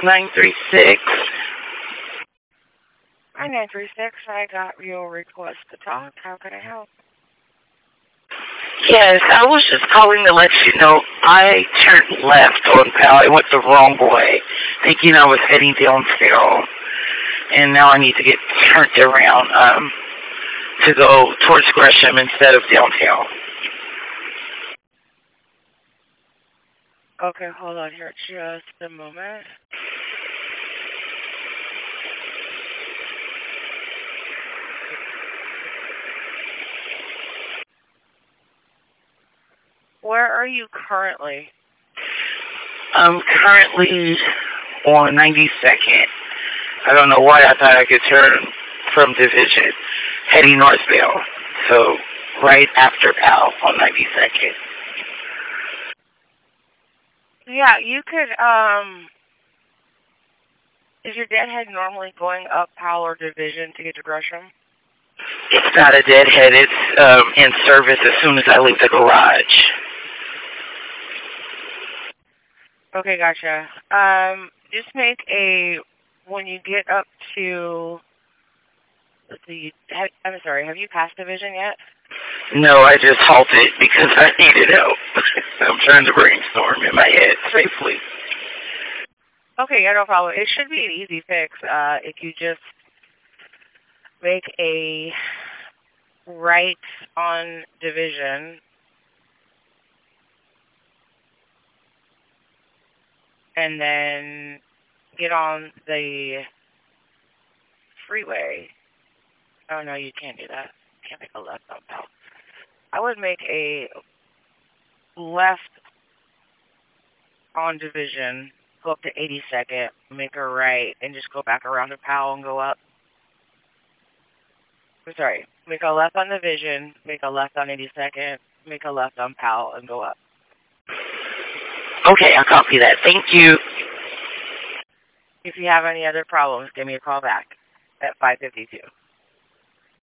936. Hi, 936. I got your request to talk. How can I help? Yes, I was just calling to let you know I turned left on Powell. I went the wrong way, thinking I was heading downtown, and now I need to get turned around to go towards Gresham instead of downtown. Okay, hold on here just a moment. Where are you currently? I'm currently on 92nd. I don't know why I thought I could turn from Division heading northbound. So right after Powell on 92nd. Yeah, you could, is your deadhead normally going up Powell or Division to get to Gresham? It's not a deadhead. It's in service as soon as I leave the garage. Okay, gotcha. Just make when you get up to, let's see, I'm sorry, have you passed Division yet? No, I just halted because I needed help. I'm trying to brainstorm in my head safely. Okay, yeah, no problem. It should be an easy fix if you just make a right on Division and then get on the freeway. Oh, no, you can't do that. You can't make a left on Powell. I would make a left on Division, go up to 82nd, make a right, and just go back around to Powell and go up. I'm sorry, make a left on Division, make a left on 82nd, make a left on Powell, and go up. Okay, I'll copy that. Thank you. If you have any other problems, give me a call back at 552.